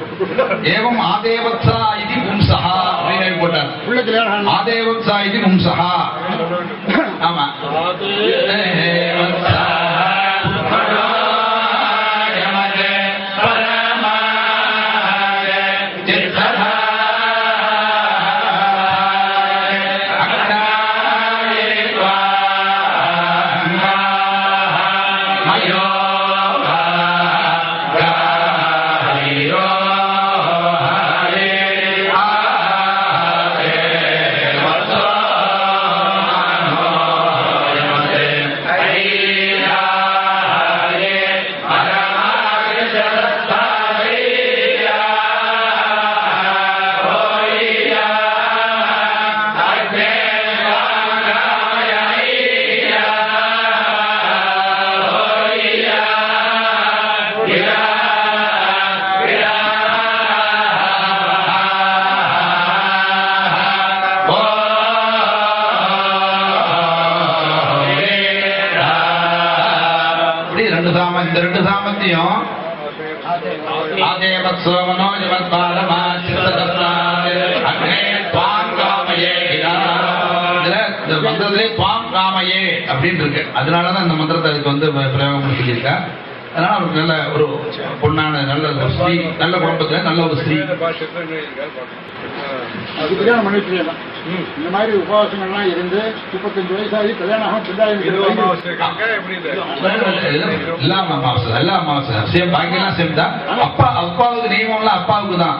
ஏவம் ஆதேவத்சா இது பும்சா அப்படின்னு போட்டார். ஆதேவத்சா இது பும்சா. ஆமா, இந்த ரெண்டு சாமத்தையும் ஆதேவத் சோமனோ ஜவத் பாலமா சித்ததத்ராதே அக்னே த்வாம் காமயே இந்த மந்திரத்திலே த்வாம் காமயே அப்படின்னு இருக்கு. அதனாலதான் இந்த மந்திரத்தை அதுக்கு வந்து பிரயோகம் பண்ணியிருக்கா. அதனால அவருக்கு நல்ல ஒரு பொண்ணான நல்ல ஒரு ஸ்ரீ, நல்ல குடும்பத்துல நல்ல ஒரு ஸ்ரீ. கல்யாணம் பண்ணிட்டு இந்த மாதிரி உபவாசங்கள்லாம் இருந்து 35 வயசாகி கல்யாணம் அப்பாவுக்கு நியமம்லாம் அப்பாவுக்கு தான்.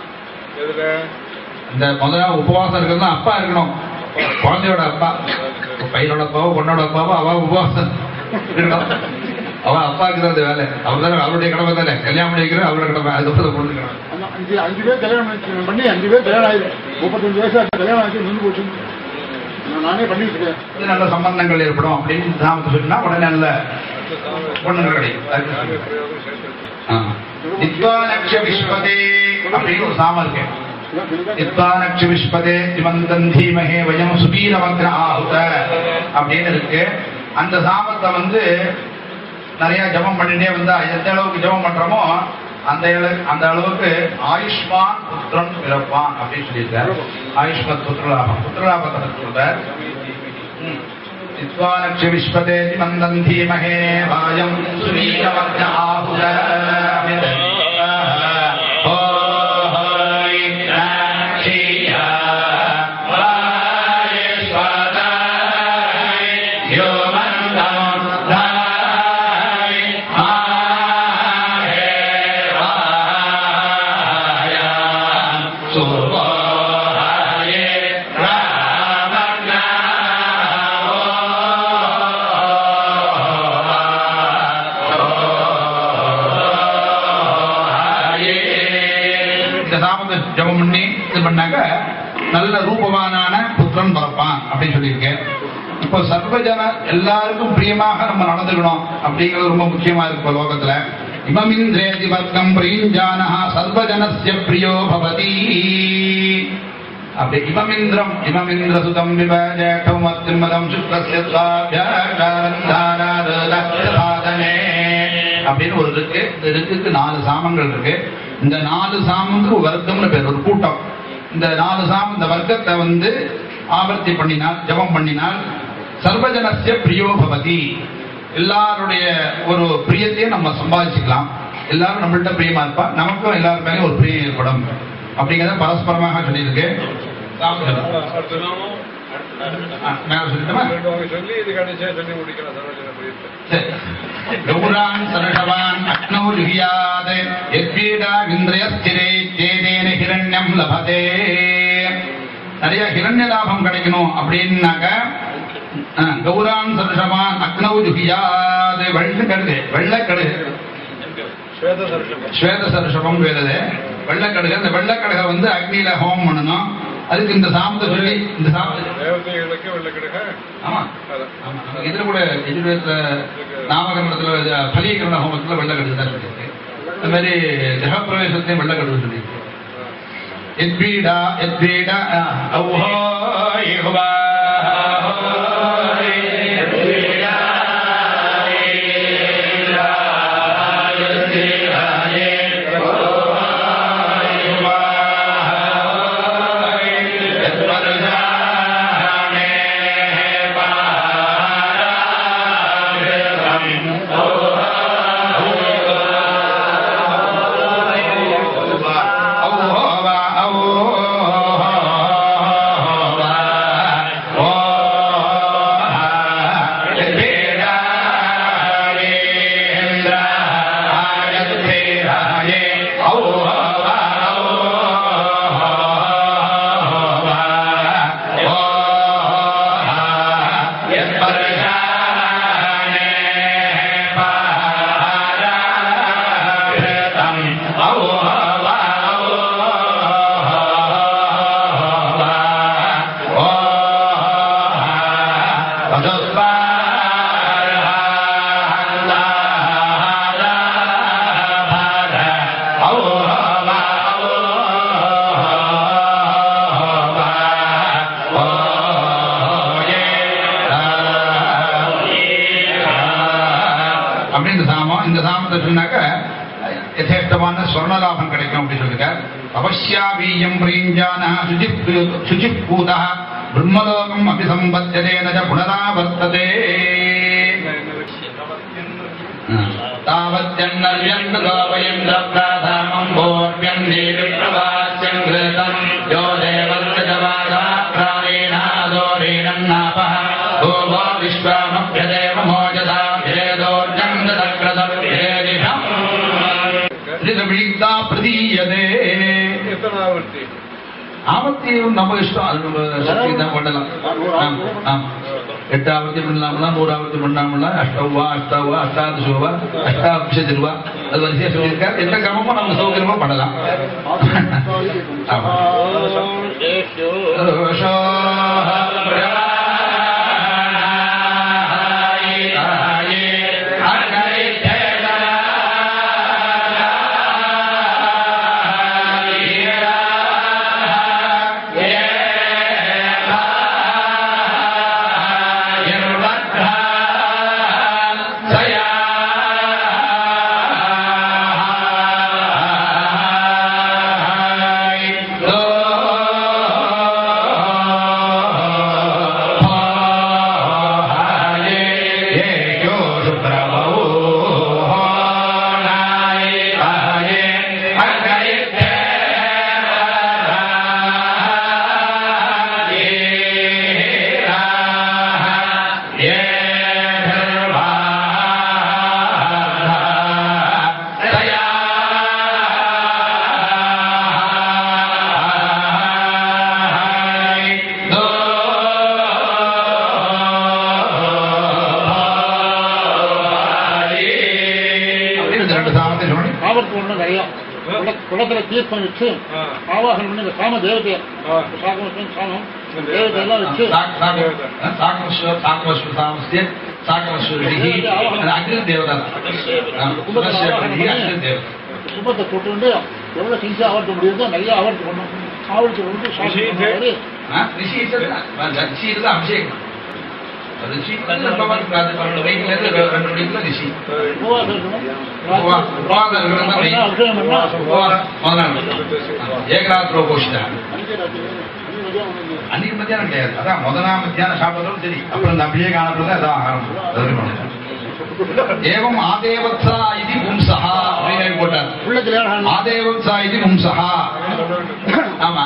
இந்த முதல்ல உபவாசம் இருக்கிறது அப்பா இருக்கணும். குழந்தையோட அப்பா, பையனோட அப்பாவோ பொண்ணோட அப்பாவோ அவ உபவாசம் இருக்கணும். அவன் அப்பாவுக்கு தான் வேலை. அவர் தானே, அவருடைய கடமை தானே. கல்யாணம் பண்ணிக்கிறது அவரோட கடமை. அதுக்கப்புறம் பொண்ணு 5 பேர் கல்யாணம் பண்ணி 5 பேர் கல்யாணம் ஆயிடும். 35 வயசாக கல்யாணம் ஆகி நின்று போச்சு. நானே பண்ணிட்டு இருக்கேன். நல்ல சம்பந்தங்கள் ஏற்படும் அப்படின்னு சாமத்தை சொன்னா உடனே நல்ல பொண்ணுங்கள் கிடைக்கும். விஸ்வதே அப்படின்னு ஒரு சாமம் இருக்கு. விஸ்வதே திமந்தம் தீமஹே வயம் சுபீரவக்ர ஆஹுத அப்படின்னு இருக்கு. அந்த சாமத்தை வந்து நிறைய ஜபம் பண்ணிட்டே வந்தா எந்த அளவுக்கு ஜபம் பண்றோமோ அந்த அளவுக்கு ஆயுஷ்மான் புத்திரன் பிறப்பான் அப்படின்னு சொல்லியிருக்காரு. ஆயுஷ்மத் புத்திரலாபத்தை சொல்றார். விஸ்வதே திமந்தம் தீமஹே வயம் சுபீரவக்ர ஆஹுத. ஜபம் பண்ணி இது பண்ணாக்க நல்ல ரூபவானான புத்திரன் பிறப்பான் அப்படின்னு சொல்லியிருக்கேன். இப்போ சர்வஜன எல்லாருக்கும் பிரியமாக நம்ம நடந்துக்கணும் அப்படிங்கிறது ரொம்ப முக்கியமா இருக்கு லோகத்துல. இமமிந்திரேதி வர்க்கம் பிரீஞ்சானஹா சர்வஜனஸ்ய பிரியோ பவதி. அப்படி இமமிந்திர சுதம் விபஜேடம் அத்ரிமதம் சுக்லஸ்ய சாதனே அப்படின்னு ஒரு இருக்கு. இந்த இருக்குக்கு 4 சாமங்கள் இருக்கு. இந்த 4 சாமத்துக்கு வர்க்கம்னு பேர், ஒரு கூட்டம். இந்த 4 சாமம் இந்த வர்க்கத்தை வந்து ஆவர்த்தி பண்ணினால், ஜபம் பண்ணினால் சர்வஜனஸ்ய பிரியோ பவதி, எல்லாருடைய ஒரு பிரியத்தையும் நம்ம சம்பாதிச்சுக்கலாம். எல்லாரும் நம்மள்கிட்ட பிரியமா இருப்பா, நமக்கும் எல்லாரும் மேலே ஒரு பிரியம் ஏற்படும் அப்படிங்கிறத பரஸ்பரமாக சொல்லியிருக்கு. கௌரான் சரஷவான் அக்னௌ லுஹியாத் யத்வீடா இந்திரயஸ்திரே தேதேன ஹிரண்யம் லபதே. நிறைய ஹிரண்ய லாபம் கிடைக்கணும் அப்படின்னாக்க கௌரான் சரஷவான் அக்னௌ லுஹியாத். வெள்ளக்கடுகு ஸ்வேத சரஷபம் வேறது வெள்ளக்கடுகு. அந்த வெள்ளக்கடுகை வந்து அக்னியில ஹோமம் பண்ணணும். அதுக்கு இந்த சாமத்தை சொல்லி இந்த ஆமா இதுல கூட எதிர்வேத நாமகரணத்துல பலீகரண ஹோமத்துல வெள்ளக்கடுகு தான் சொல்லியிருக்கு. அது மாதிரி கிரகப்பிரவேசத்தையும் வெள்ளக்கடுகு சொல்லியிருக்கு. எத்வீடா எத்வீடா இந்த சாமத்தை சொன்னாக்க யதேஷ்டமான ஸ்வர்ணலாபம் கிடைக்கும் அப்படின்னு சொல்லியிருக்கார். அவசியாவீயம் பிரீஞ்சான சுஜிப்பூதா பிரம்மலோகம் அபிசம்பத்தியதேன புனராவர்த்ததே தாவத்யன்னர்யந்தோவயந்தப்ராதாமம் போர்வ்யந்தீவிப்ரவாஸ்யம் கிருதம் யோ தேவத்யஜவாதாப்ராணேனாதோரேணன்னாபஹ பூவோ விஸ்வாமப்யதேவமோஜதா வேதோர்ஜம் தக்ரதவ்யேதிஷம் ரிதவிழிக்தா பிரதீயதே. ஆவர்த்தி நம்ம இஷ்டம், அது நம்ம சக்தி தான் பண்ணலாம். 8 ஆவர்த்தி பண்ணலாம்னா 100 ஆவர்த்தி பண்ணலாம்னா அஷ்டவா அஷ்டாதசோவா அஷ்டாபிஷதிருவா அது வரிசையா சொல்லியிருக்காரு. எந்த கிரமமும் நம்ம சௌகரியமா பண்ணலாம். குளத்துல தீர்த்தம் வச்சு ஆவாசனம் பண்ணி சாம தேவதைய சாமம் தேவதையெல்லாம் வச்சு கும்பத்தை போட்டு வந்து எவ்வளவு செஞ்சு ஆவர்த்த முடியுதோ நிறைய ஆவர்த்தி பண்ணும். ஆவர்த்தி வந்து அபிஷேகம் ஏகராத்திரோபோஷிதா அன்னைக்கு மத்தியானம் கிடையாது. அதான் முதலாம் மத்தியானம் சாப்பிடுறதும் சரி, அப்புறம் இந்த அபிஷேகம் ஆனது அதான் ஆரம்பம். ஏவம் ஆதேவத்சா இது பும்சஹா அப்படின்னு போட்டார். ஆதேவத்சா இது பும்சஹா. ஆமா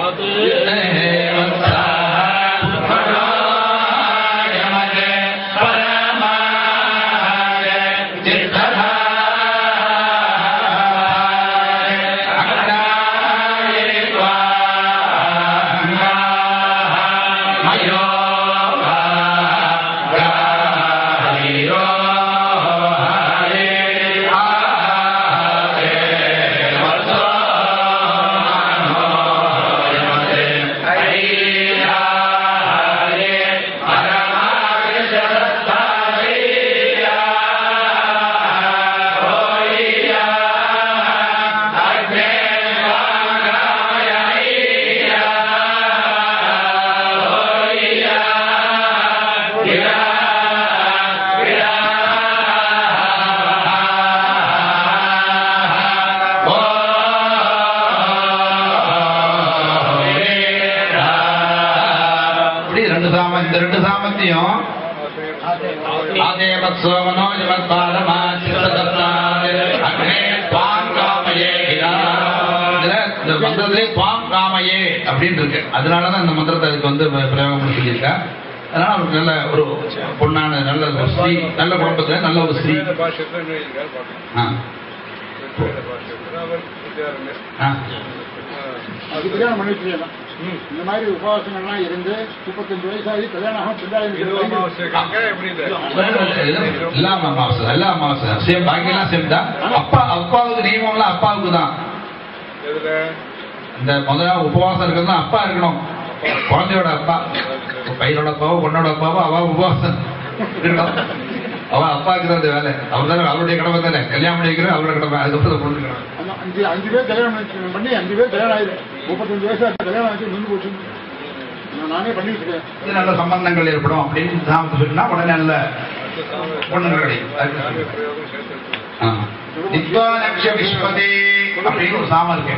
இந்த ரெண்டு சாமத்தையும் அப்படின்னு இருக்கு. அதனாலதான் இந்த மந்திரத்தை அதுக்கு வந்து பிரயோகம் சொல்லியிருக்கா. அதனால அவருக்கு நல்ல ஒரு பொண்ணான நல்ல ஸ்ரீ, நல்ல குடும்பத்துல நல்ல ஒரு ஸ்ரீ. அது கல்யாணம் பண்ணி வச்சுக்கலாம். இந்த மாதிரி உபவாசங்கள்லாம் இருந்து 35 வயசாகி கல்யாணம் அப்பாவுக்கு நியமம்லாம் அப்பாவுக்கு தான். இந்த முதல்ல உபவாசம் இருக்கிறது அப்பா இருக்கணும். குழந்தையோட அப்பா, பையனோட அப்பாவோ பொண்ணோட அப்பாவோ அவ உபவாசம் இருக்கணும். அவன் அப்பா இருக்கிறது வேலை. அவர் தானே, அவருடைய கடமை தானே. கல்யாணம் பண்ணிக்கிறது அவரோட கடமை. அதுக்கப்புறம் பொண்ணு 5 பேர் கல்யாணம் பண்ணி 5 பேர் கல்யாணம் ஆயிடும். 35 வயசாக கல்யாணம் ஆச்சு நின்று போச்சு. நானே பண்ணிட்டு இருக்கேன். நல்ல சம்பந்தங்கள் ஏற்படும் அப்படின்னு சாமத்தை சொன்னா உடனே நல்ல பொண்ணுங்க கிடைக்கும். அப்படின்னு ஒரு சாமம் இருக்கு.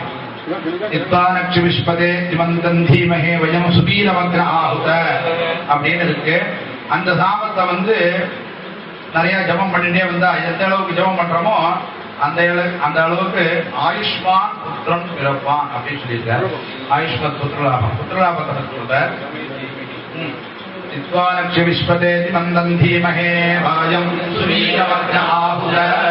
அப்படின்னு இருக்கு. அந்த சாமத்தை நிறைய ஜபம் பண்ணிட்டே வந்தா எந்த அளவுக்கு ஜபம் பண்றோமோ அந்த அளவுக்கு ஆயுஷ்மான் புத்திரன் பிறப்பான் அப்படின்னு சொல்லியிருக்காரு. ஆயுஷ்மத் புத்திரலாபத்தை சொல்றார். வித்வானக்ஷ விஸ்வதேதி மந்தம் தீமஹே வாயம் சுவீரவக்ன ஆஹுத.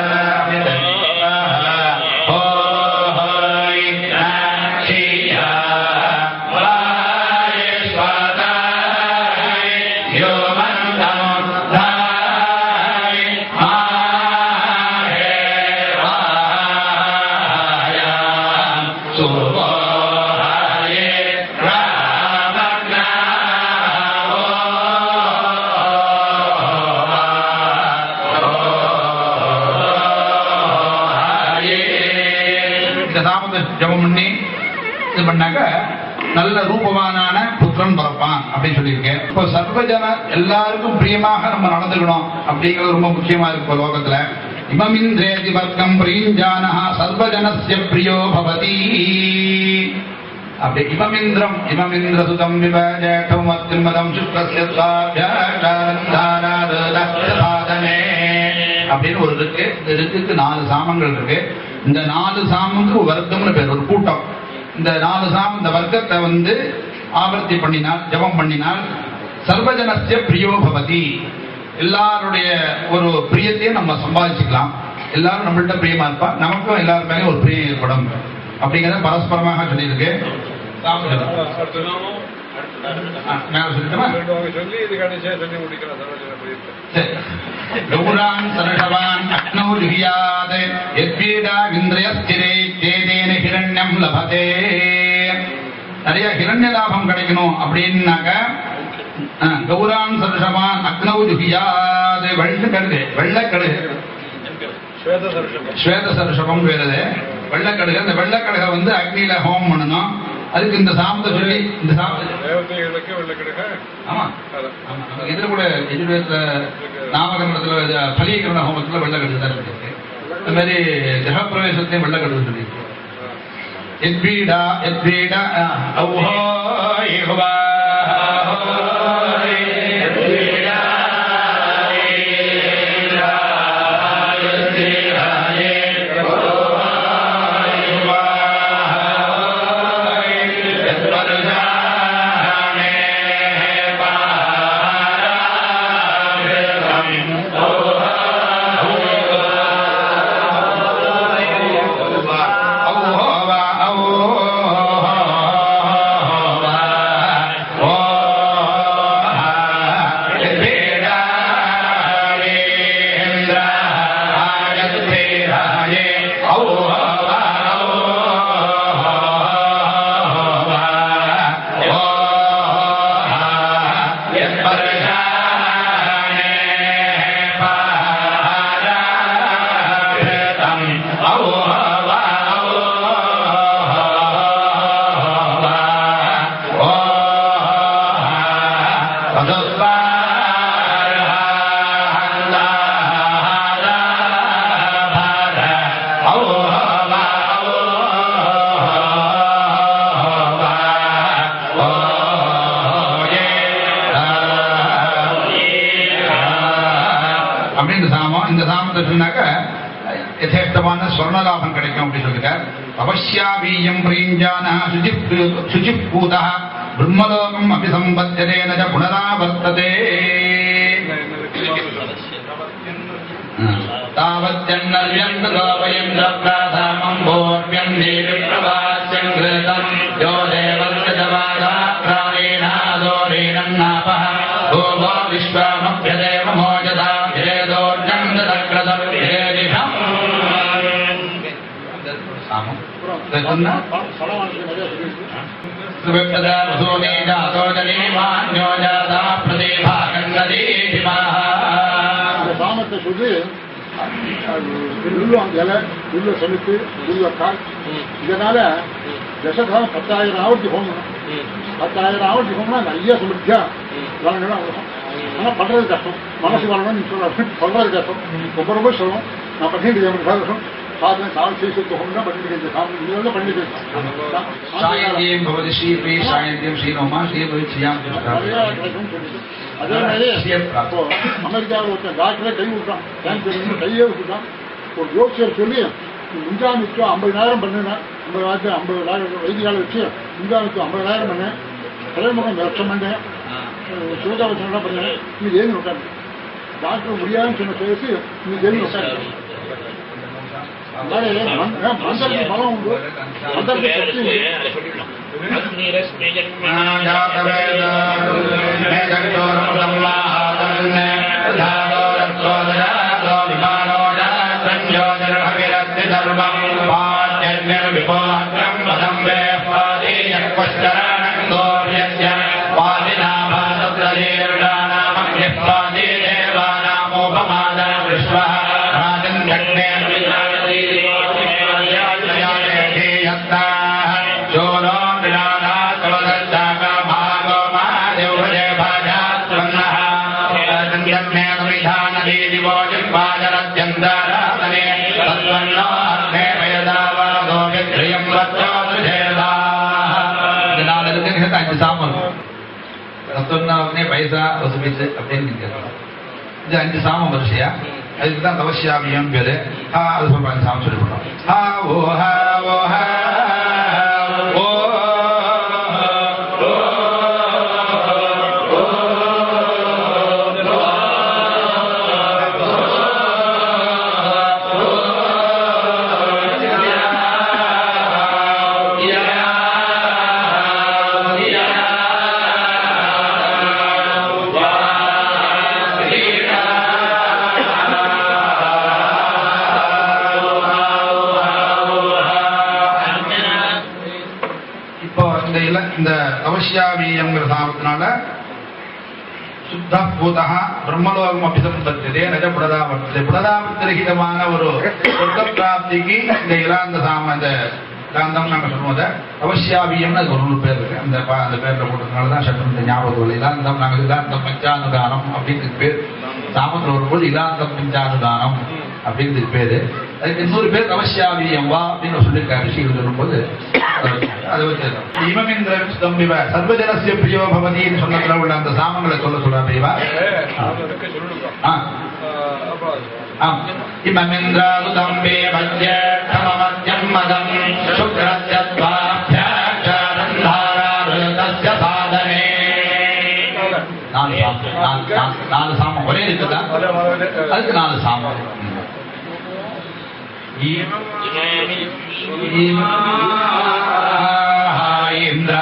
ஜபம் பண்ணி இது பண்ணாக்க நல்ல ரூபவானான புத்திரன் பிறப்பான் அப்படின்னு சொல்லியிருக்கேன். இப்போ சர்வஜன எல்லாருக்கும் பிரியமாக நம்ம நடந்துக்கணும் அப்படிங்கிறது ரொம்ப முக்கியமா இருக்கு லோகத்துல. இமமிந்திரேதி வர்க்கம் பிரீஞ்சானஹ சர்வஜனஸ்ய பிரியோ பவதி. அப்படி இமமிந்திர சுதம் விபஜேடம் அத்ரிமதம் சுக்ரஸ்ய சாதனே அப்படின்னு ஒரு இருக்கு. இந்த இருக்குக்கு 4 சாமங்கள் இருக்கு. இந்த 4 சாமுக்கு வர்க்கம்னு பேர், ஒரு கூட்டம். இந்த 4 சாமம் இந்த வர்க்கத்தை ஆவர்த்தி பண்ணினால், ஜபம் பண்ணினால் சர்வஜனஸ்ய பிரியோ பவதி. எல்லாருடைய ஒரு பிரியத்தையும் நம்ம சம்பாதிச்சுக்கலாம். எல்லாரும் நம்மள்கிட்ட பிரியமா இருப்பா, நமக்கும் எல்லாரும் மேலே ஒரு பிரியம் ஏற்படும் அப்படிங்கிறத பரஸ்பரமாக சொல்லியிருக்கு. கௌரான் சரஷவான் அக்னோ ஜுஹியாத் யத்வீடா இந்திரயஸ்திரே தேதேன ஹிரண்யம் லபதே. நிறைய ஹிரண்ய லாபம் கிடைக்கணும் அப்படின்னாக்க கௌரான் சரஷவான் அக்னோ ஜுஹியாத். வெள்ளக்கடுகு ஸ்வேத சரஷபம் வேறது வெள்ளக்கடுகு. அந்த வெள்ளக்கடுகை அக்னியில ஹோமம் பண்ணணும். அதுக்கு இந்த சாமத்தை சொல்லி இந்த இதுல கூட எஜுர்வேதத்துல நாமகரணத்துல பலீகரண ஹோமத்துல வெள்ளக்கடுகு தான் இருக்கு. அது மாதிரி கிரகப்பிரவேசத்தையும் வெள்ளக்கடுகு சொல்லியிருக்கு. யதேஷ்டமான ஸ்வர்ணலாபம் கிடைக்கும் அப்படின்னு சொல்லிருக்கார். அவசியாவீயம் பிரீஞ்சான சுஜிப்பூதா பிரம்மலோகம் அபிசம்பத்தியதேன புனராவர்த்ததே. தாவத்யன்னர்யந்தலோபயம் தப்ராதாமம் போர்வி यो देवस्य भूमो विश्वामभ्यदेव मोजदा சாமத்தை சொல்லி வில்லு அந்த இலை வில்ல செலுத்து வில்லக்கால் இதனால தசகாலம் 10,000 ஆவர்த்தி ஹோமம் 10,000 ஆவர்த்தி ஹோம்னா நிறைய சுமித்தியா வரணும். ஆனால் பண்றது கஷ்டம், மனசு வரணும்னு சொல்றாரு. பண்றது கஷ்டம், ரொம்ப ரொம்ப சிரமம். நான் பண்ணிட்டு கஷ்டம் சாதனை சாதனை செய்து ஹோம்னா பண்ணிட்டு சாமி பண்ணிட்டு அதே மாதிரி இப்போ அமெரிக்காவில் ஒருத்தன் டாக்டரே கை விட்டான், கேன்சர் கையே விட்டுட்டான். ஒரு ஜோசியர் சொல்லி முன்ஜாமிக்கு 50,000 பண்ணினேன், 50,000 வைத்தியால வச்சு முன்ஜாமிக்கு 50,000 பண்ணேன், தலைமுகம் லட்சம் பண்ணேன், சிவகாவச்சனா பண்ணேன், நீ ஜெயிலு விட்டாங்க. டாக்டர் முடியாதுன்னு சொன்ன பேசி நீ ஜெயிலு விட்டாங்க. மந்திரத்துக்கு பலம் உண்டு, மந்திரத்துக்கு சக்தி உண்டு. பைசா வசூலிச்சு அப்படின்னு இது 5 சாமம் வரிசையா, அதுக்கு தான் தவசியாமியம் பேரு. அது சொல்றாங்க, சாமம் சொல்லி போட்டோம். இந்த அவசியாவீயங்கிற சாமத்தினால சுத்த பூதா பிரம்மலோகம் அபிசம்பத்ததே நஜ புடதாவர்த்ததே. புடதாவர்த்தரகிதமான ஒரு சொர்க்க பிராப்திக்கு இந்த இலாந்த சாம இந்த இலாந்தம் நாங்கள் சொல்லுவோம். அவசியாவீயம்னு அது ஒரு பேர் இருக்கு. அந்த பேர்ல போட்டதுனால தான் சட்டம் ஞாபகம் இல்லை. இலாந்தம் நாங்கள் இலாந்தம் பஞ்சானுதானம் அப்படின்னு பேர். சாமத்தில் வரும்போது இலாந்தம் பஞ்சானுதானம் அப்படிங்கிறது பேரு. அதுக்கு இன்னொரு பேர் அவசியாவீயம் வா அப்படின்னு சொல்லியிருக்காரு ரிஷிகள் சொல்லும்போது அதை வச்சு இமமிந்திர தம்பிவ சர்வஜனசிய பிரியோ பவதின்னு சொன்னதுல உள்ள அந்த சாமங்களை சொல்றாரு. இமமிந்திராது தம்பே மத்யம் மதம் சாதனே. 4 சாமம் ஒரே இருக்குதான், அதுக்கு 4 சாமம். இந்திரா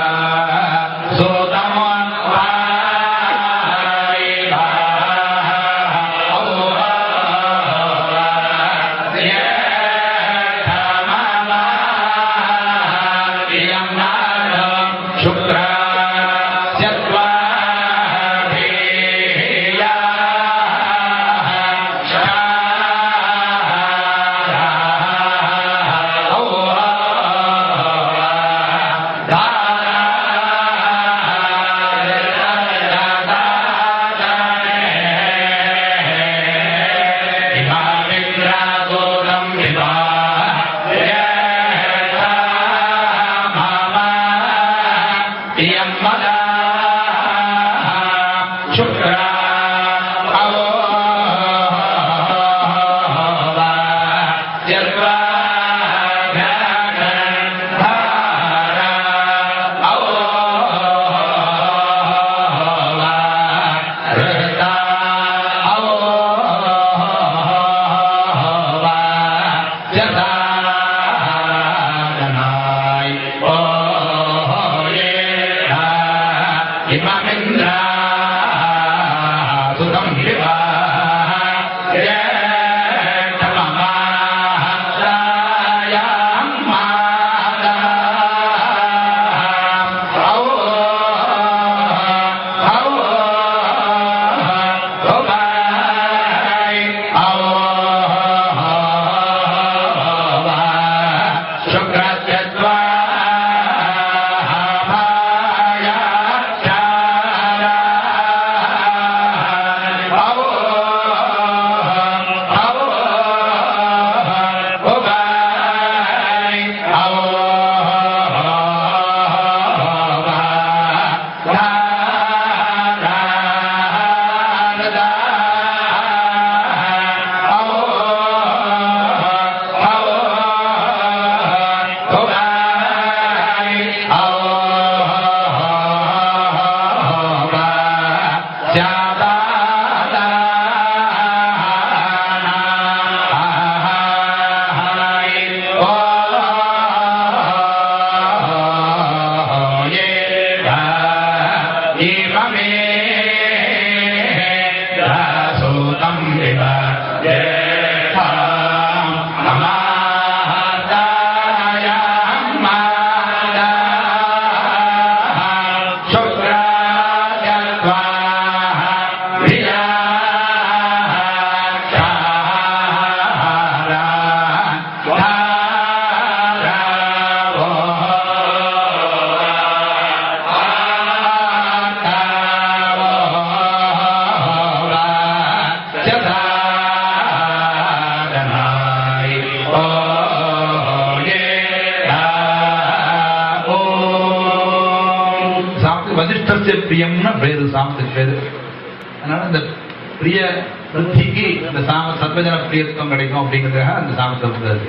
புத்திரஸ்ய பிரியம்னு பேரு சாமத்துக்கு பேரு. அதனால இந்த பிரிய புத்திக்கு இந்த சாம சர்வஜன பிரியத்துவம் கிடைக்கும் அப்படிங்கிறதுக்காக அந்த சாமத்தை வந்தது.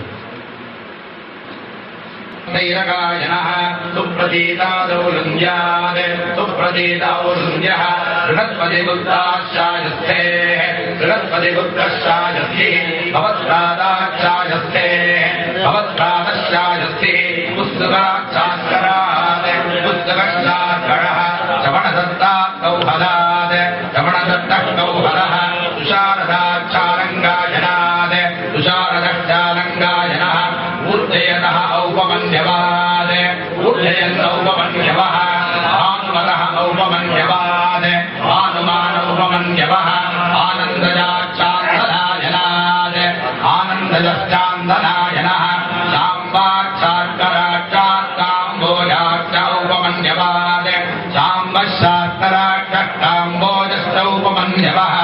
ैरकायनः सुप्रतीतादौलुञ्जात् सुप्रतीतावलुञ्जः बृहस्पतिगुप्ताश्चायस्तेः बृहस्पतिगुप्तश्चायस्तिः भवत्प्रादाश्चायस्तेः भवत्प्रादश्चायस्तिः पुस्तकाक्षात्करात् पुस्तकश्चात्करः चवणदत्तात् कौहलात् चवणदत्तः कौहलः तुषारदाक्षालङ्गायनात् तुषारदश्चालङ्गायनः ऊर्जयतः औपमन्यवाद ऊर्जयन् औपमन्यवः भानुमतः औपमन्यवाद भानुमान औपमन्यवः आनन्दजाक्षान्दनायनाद आनन्दजश्चान्दनायनः शाम्बाक्षात्कराक्षात्काम्बोजाक्ष औपमन्यवाद शाम्बशात्कराक्षकाम्बोजश्च औपमन्यवः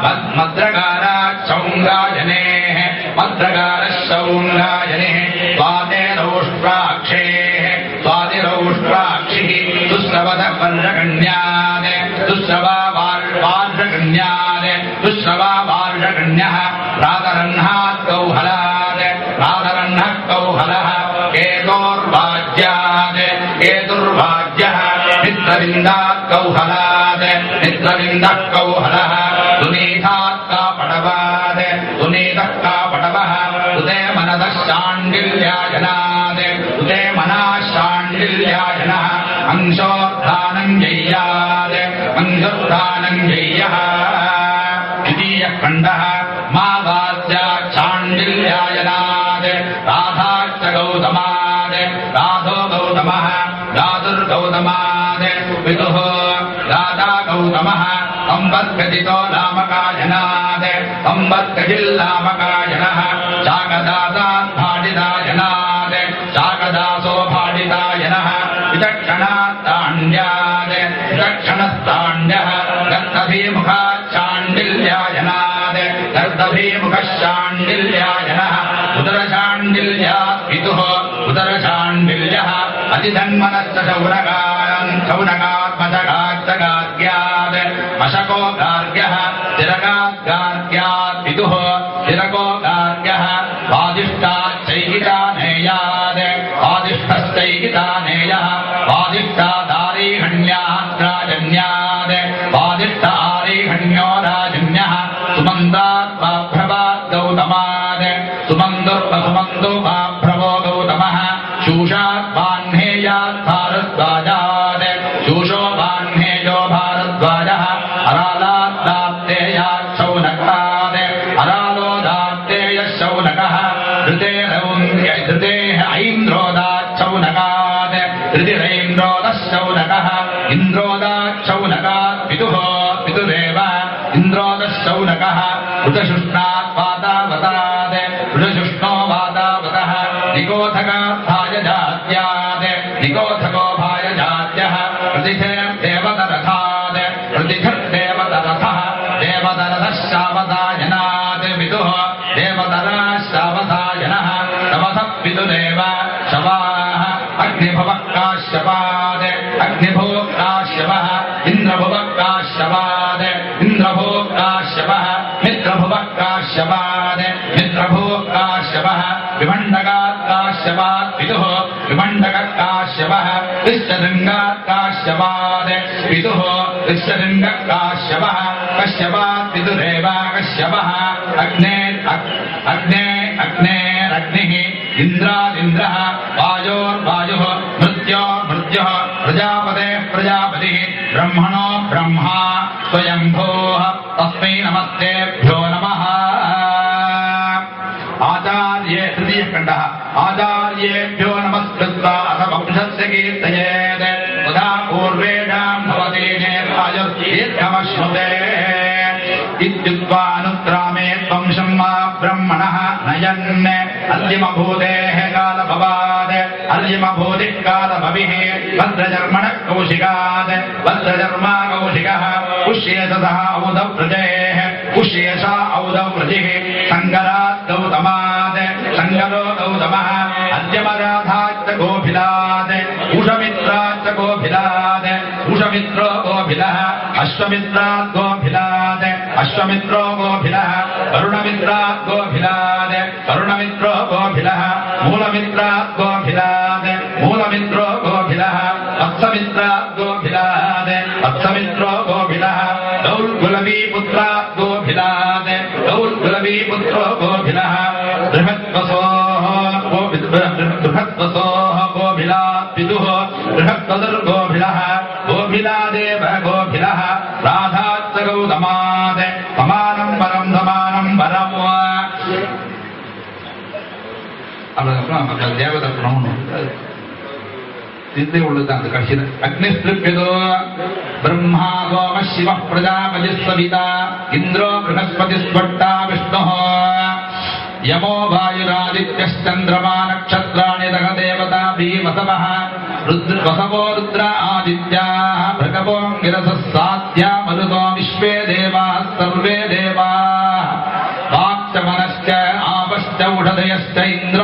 मद्रकाराक्षौङ्गायनेः मद्रकारशौङ्गायनेः स्वादेरौष्ट्राक्षेः स्वादिरौष्ट्राक्षिः दुःश्रवदः वर्षगण्यात् दुःश्रवा वार्षगण्यात् दुःश्रवा वार्षगण्यः प्रातरह्नात् कौहलात् प्रातरह्नः कौहलः केतोर्वाज्यात् केतुर्वाज्यः मित्रविन्दात् कौहलात् मित्रविन्दः कौहलः सुनीतात् कापटवात् सुनीतः कापटवः उदे मनदः शाण्डिल्यायनात् उदे मनः शाण्डिल्यायनः अंशोत्थानञ्जय्यात् अंशोत्थानञ्जय्यः द्वितीयः खण्डः मावास्यात् शाण्डिल्यायनात् राधाश्च गौतमात् राधो गौतमः राधुर्गौतमात् पितुः राधा गौतमः संवत्कथितो नामकायनात् संवत्कथिल्नामकायनः शाकदासात् भाटिदायनात् शाकदासो भाटिदायनः विचक्षणात्ताण्ड्यात् विचक्षणस्ताण्ड्यः गर्दभीमुखात् शाण्डिल्यायनात् गर्दभीमुखः शाण्डिल्यायनः उदरशाण्डिल्यात् पितुः उदरशाण्डिल्यः अतिधन्मनश्च शौनकात्मशगात्मशगात्सगाद्यात् मशको गार्ग्यः तिरगात् गार्ग्यात् पितुः तिरको गार्ग्यः वादिष्टाच्चैहितानेयात् वादिष्ठश्चैहितानेयः वादिष्टादारीहण्यात् राजन्यात् वादिष्टारीहण्यो राजन्यः सुमन्दात् वाभ्रवात् गौतमात् सुमन्दुर्वसुमन्दो वाभ्रवो गौतमः शूषात् बाह्नेयात् भारद्वाजात् शूषो बाह्नेयो भारद्वाजः अरालात् दात्तेयात् शौनकात् अरालो दात्तेयः शौनकः धृतेः ऐन्द्रोदात् शौनकात् धृतिरैन्द्रोदः शौनकः इन्द्रोदात् शौनकात् पितुः पितुरेव इन्द्रोदः शौनकः ऋतशुष्णात् वातावतात् ऋतशुष्णो वातावतः निकोथकात् भायजात्यात् निकोथको भायजात्यः प्रतिथेर्देवतरथात् प्रतिथर्देवतरथः देवतरथः शावतायनात् पितुः देवतरः शावतायनः तमसः पितुरेव शवाः अग्निभवः काश्यपात् अग्निभोः काश्यपः इन्द्रभुवः काश्यपात् इन्द्रभोः काश्यपः मित्रभुवः काश्यपात् मित्रभोः काश्यपः विभण्डकात् काश्यपात् पितुः विभण्डकः काश्यपः कृष्णशृङ्गात् काश्यपात् पितुः कृष्णशृङ्गः काश्यपः कश्यपात् पितुरेव कश्यपः अग्नेरग्निः इन्द्रादिन्द्रः वायोर्वायुः मृत्योर्मृत्युः प्रजापतेः प्रजापतिः ब्रह्मणो ब्रह्मा स्वयंभूः तस्मै नमस्तेभ्यो नमः। आचार्ये तृतीयः खण्डः आचार्येभ्यो नमस्कृत्वा अथ वंशस्य कीर्तयेत् तदा पूर्वेषां भवति दीर्घमश्नुते इत्युक्त्वानुत्रामे त्वंशं मा ब्रह्मणः नयन् अर्यमभूतेः कालभवात् अर्यमभूतिः कालभविः वज्रचर्मणः कौशिकात् वज्रचर्मा कौशिकः पुष्येशसः औदव्रजेः पुष्येशा औदव्रजिः सङ्गरात् गौतमात् सङ्गरो गौतमः अद्यमराधाच्च गोभिलात् उषमित्राच्च गोभिलात् उष अश्वमित्रो गोभिलः अश्वमित्रात् गोभिलात् अश्वमित्रो गोभिलः वरुणमित्रात् गोभिलात् वरुणमित्रो गोभिलः मूलमित्रात् गोभिलात् मूलमित्रो गोभिलः वत्समित्रात् गोभिलात् वत्समित्रो गोभिलः दौर्गुलवीपुत्रात् गोभिलात् दौर्गुलवीपुत्रो गोभिलः बृहत्वसोः गोभिलात् पितुः बृहत्वदुर्गोभिलः गोभिलादेव गोभिलः राधाच्च गौतमात् समानं परं அப்புறம் தேவதை குணம்னு சிந்தை உள்ளது அந்த கட்சியில் அக்னிஸ்பிருப்யதோ பிரம்மா சோம சிவ பிரஜாபதி சவிதா இந்திரோ ப்ரஹஸ்பதி ஸ்வட்டா விஷ்ணு यमो वायुरादित्यश्चन्द्रमा नक्षत्राणि तः देवता भीमसवः वसवो रुद्र आदित्याः भृगवो गिरसः साध्या मरुतो विश्वे देवाः सर्वे देवाः वाक्चमनश्च आपश्च उषधयश्च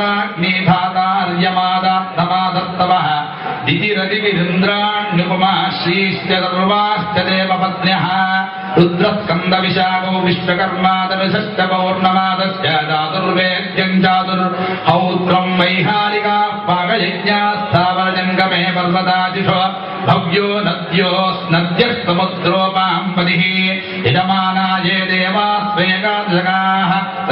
इन्द्राग्निधातार्यमादात्तमादत्तवः दितिरतिविरिन्द्राण्युपमा श्रीश्च सर्वाश्च देवपत्न्यः रुद्रस्कन्दविशाखो विश्वकर्मादविशश्च पौर्णमादश्च चातुर्वेद्यं चातुर्हौत्रं वैहारिकाः पाकयज्ञास्थावरजङ्गमे पर्वतादिशो भव्यो नद्यः समुद्रोपाम्पतिः यजमानाये देवास्त्रेकादशकाः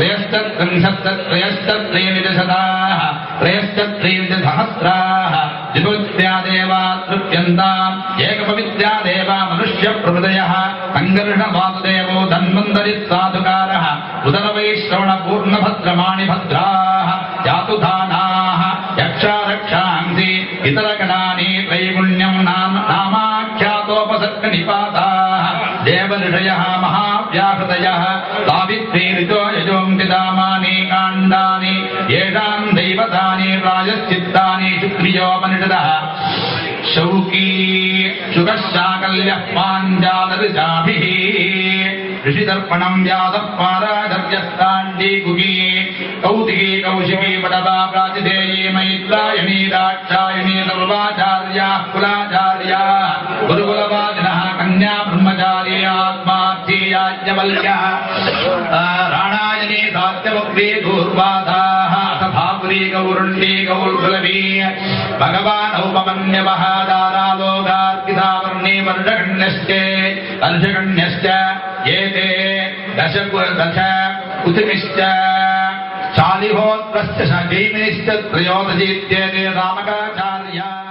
त्रयश्चत्रिंशत्त्रयश्चत्रीनिजशताः त्रयश्चत्रीनिजसहस्राः द्विपवित्र्या देवा तृप्यन्ताम् एकपवित्र्या देवा मनुष्यप्रभृतयः सङ्गर्षवासुदेवो धन्वन्तरिः साधुकारः उदरवैश्रवणपूर्णभद्रमाणि भद्राः यातुधानाः यक्षारक्षांसि इतरगणानि त्रैगुण्यं नामाख्यातोपसर्गनिपाताः देवऋषयः महाव्याहृतयः सावित्री ऋतो यजोऽङ्कितामानि काण्डानि येषां दैवतानि राजश्चित्तानि शुक्रियोपनिषदः शौकी शुकशाकल्यः पाञ्जालऋचाभिः ऋषिदर्पणं व्यासः पाराजर्यस्ताण्डीकुकी कौतिकी कौशिकी पटवा प्रातिधेयी मैत्रायणी दाक्षायणी सर्वाचार्याः कुलाचार्याः गुरुकुलवादिनः कन्या ब्रह्मचारी आत्मार्थी याज्ञवल्क्यः राणायनी सात्यवक्त्री दूर्वासाः अथभापुरी गौरुण्डी गौर्कुलवी भगवान् औपमन्यवः दारालोगार्किसावर्णी वर्षगण्यश्च एते दश कुतिमिश्च शालिहोत्रश्च जैमिनिश्च त्रयोदशीत्येते रामकाचार्याः